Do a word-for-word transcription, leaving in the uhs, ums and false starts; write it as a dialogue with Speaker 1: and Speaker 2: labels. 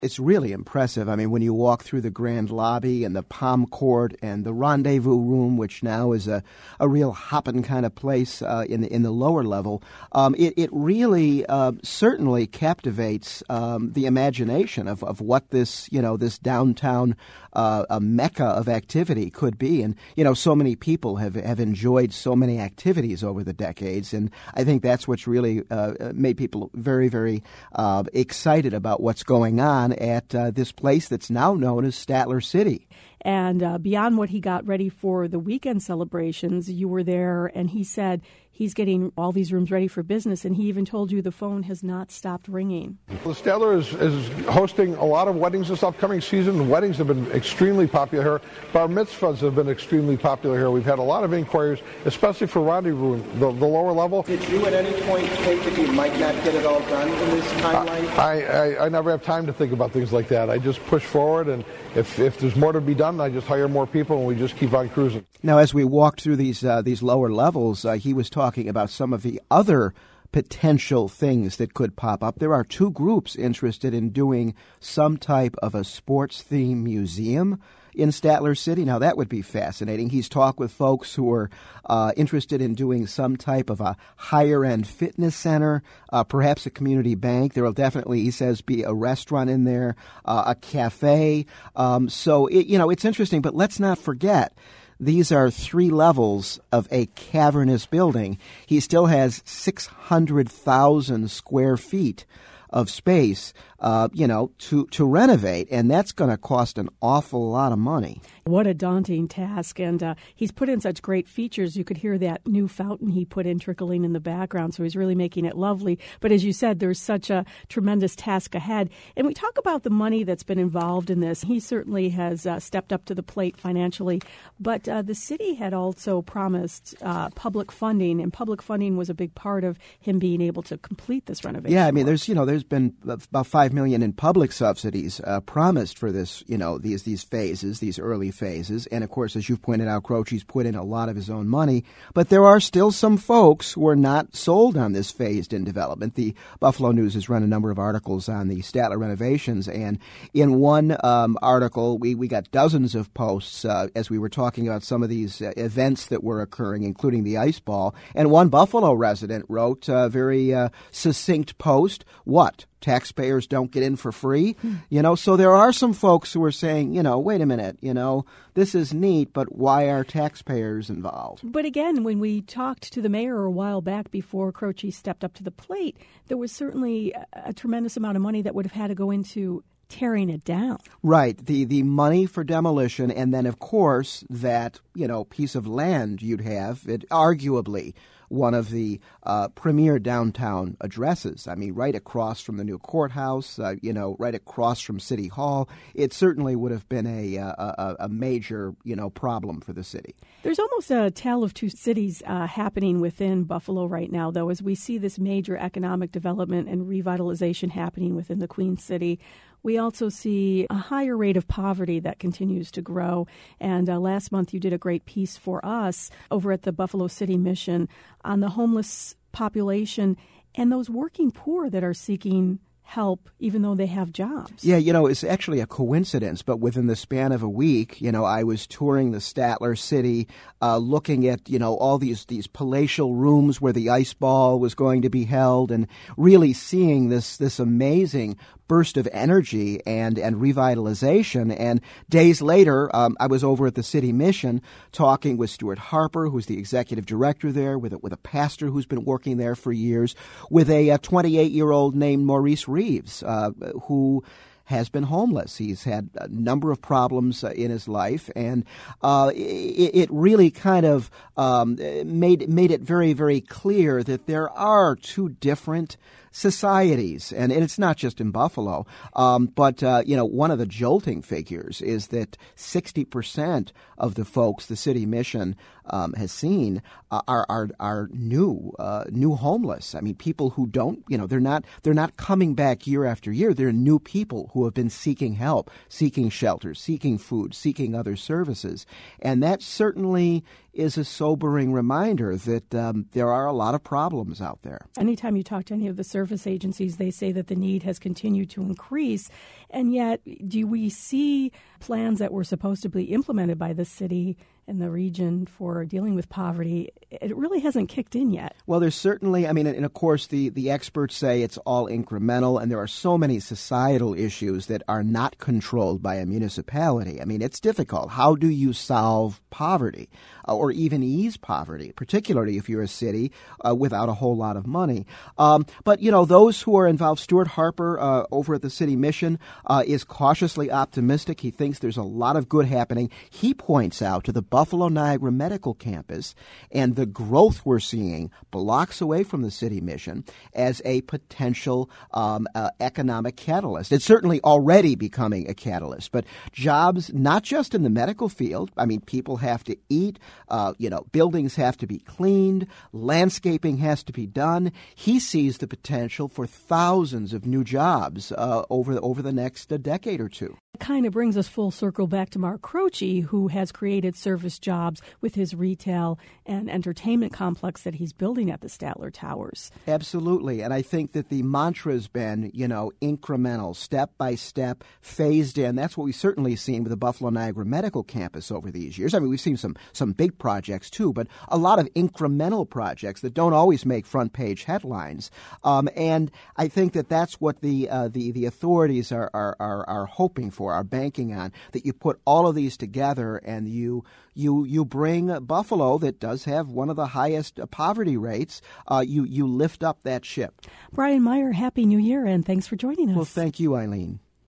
Speaker 1: It's really impressive. I mean, when you walk through the grand lobby and the Palm Court and the Rendezvous Room, which now is a, a real hopping kind of place uh, in the in the lower level, um, it it really uh, certainly captivates um, the imagination of, of what this you know this downtown uh, a mecca of activity could be. And you know, so many people have have enjoyed so many activities over the decades, and I think that's what's really uh, made people very very uh, excited about what's going on at uh, this place that's now known as Statler City.
Speaker 2: And uh, beyond what he got ready for the weekend celebrations, you were there, and he said he's getting all these rooms ready for business, and he even told you the phone has not stopped ringing.
Speaker 3: Well, Statler is, is hosting a lot of weddings this upcoming season. Weddings have been extremely popular here. Bar mitzvahs have been extremely popular here. We've had a lot of inquiries, especially for Rendezvous, the, the lower level.
Speaker 4: Did you at any point think that you might not get it all done in this timeline?
Speaker 3: I, I, I never have time to think about things like that. I just push forward, and if, if there's more to be done, I just hire more people, and we just keep on cruising.
Speaker 1: Now, as we walked through these uh, these lower levels, uh, he was talking about some of the other potential things that could pop up. There are two groups interested in doing some type of a sports-themed museum in Statler City. Now, that would be fascinating. He's talked with folks who are uh, interested in doing some type of a higher-end fitness center, uh, perhaps a community bank. There will definitely, he says, be a restaurant in there, uh, a cafe. Um, so, it, you know, it's interesting, but let's not forget, these are three levels of a cavernous building. He still has six hundred thousand square feet of space, uh, you know, to, to renovate, and that's going to cost an awful lot of money.
Speaker 2: What a daunting task, and uh, he's put in such great features. You could hear that new fountain he put in trickling in the background, so he's really making it lovely. But as you said, there's such a tremendous task ahead. And we talk about the money that's been involved in this. He certainly has uh, stepped up to the plate financially, but uh, the city had also promised uh, public funding, and public funding was a big part of him being able to complete this renovation.
Speaker 1: Yeah, I mean,
Speaker 2: work.
Speaker 1: there's, you know, there's been about five million dollars in public subsidies uh, promised for this, you know, these these phases, these early phases. And, of course, as you've pointed out, Croce's put in a lot of his own money. But there are still some folks who are not sold on this phased-in development. The Buffalo News has run a number of articles on the Statler renovations. And in one um, article, we, we got dozens of posts uh, as we were talking about some of these uh, events that were occurring, including the ice ball. And one Buffalo resident wrote a very uh, succinct post. What? Taxpayers don't get in for free? Hmm. You know, so there are some folks who are saying, you know, wait a minute, you know, this is neat, but why are taxpayers involved?
Speaker 2: But again, when we talked to the mayor a while back before Croce stepped up to the plate, there was certainly a, a tremendous amount of money that would have had to go into tearing it down.
Speaker 1: Right. The the money for demolition, and then, of course, that, you know, piece of land you'd have, it arguably one of the uh, premier downtown addresses. I mean, right across from the new courthouse, uh, you know, right across from City Hall. It certainly would have been a, a, a major, you know, problem for the city.
Speaker 2: There's almost a tale of two cities uh, happening within Buffalo right now, though, as we see this major economic development and revitalization happening within the Queen City. We also see a higher rate of poverty that continues to grow. And uh, last month you did a great piece for us over at the Buffalo City Mission on the homeless population and those working poor that are seeking help even though they have jobs.
Speaker 1: Yeah, you know, it's actually a coincidence, but within the span of a week, you know, I was touring the Statler City, uh, looking at, you know, all these, these palatial rooms where the ice ball was going to be held and really seeing this, this amazing burst of energy and, and revitalization. And days later, um, I was over at the City Mission talking with Stuart Harper, who's the executive director there, with a, with a pastor who's been working there for years, with a, a twenty-eight-year-old named Maurice Reeves, uh, who has been homeless. He's had a number of problems uh, in his life, and uh, it, it really kind of um, made made it very, very clear that there are two different societies, and, and it's not just in Buffalo, um, but, uh, you know, one of the jolting figures is that sixty percent of the folks the City Mission um, has seen uh, are, are, are new, uh, new homeless. I mean, people who don't, you know, they're not, they're not coming back year after year. They're new people who who have been seeking help, seeking shelter, seeking food, seeking other services. And that certainly is a sobering reminder that um, there are a lot of problems out there.
Speaker 2: Anytime you talk to any of the service agencies, they say that the need has continued to increase. And yet, do we see plans that were supposed to be implemented by the city and the region for dealing with poverty? It really hasn't kicked in yet.
Speaker 1: Well, there's certainly, I mean, and of course, the, the experts say it's all incremental, and there are so many societal issues that are not controlled by a municipality. I mean, it's difficult. How do you solve poverty uh, or even ease poverty, particularly if you're a city uh, without a whole lot of money? Um, but, you know, those who are involved, Stuart Harper uh, over at the City Mission uh, is cautiously optimistic. He thinks there's a lot of good happening. He points out to the Buffalo Niagara Medical Campus and the growth we're seeing blocks away from the City Mission as a potential um, uh, economic catalyst. It's certainly already becoming a catalyst, but jobs not just in the medical field. I mean, people have to eat, uh, you know, buildings have to be cleaned, landscaping has to be done. He sees the potential for thousands of new jobs uh, over, over the next uh, decade or two.
Speaker 2: It kind of brings us full circle back to Mark Croce, who has created service jobs with his retail and entertainment complex that he's building at the Statler Towers.
Speaker 1: Absolutely. And I think that the mantra has been, you know, incremental, step by step, phased in. That's what we've certainly seen with the Buffalo Niagara Medical Campus over these years. I mean, we've seen some, some big projects, too, but a lot of incremental projects that don't always make front page headlines. Um, and I think that that's what the uh, the, the authorities are, are, are, are hoping for, are banking on, that you put all of these together and you you you bring Buffalo, that does have one of the highest poverty rates, uh, you, you lift up that ship.
Speaker 2: Brian Meyer, Happy New Year, and thanks for joining us.
Speaker 1: Well, thank you, Eileen.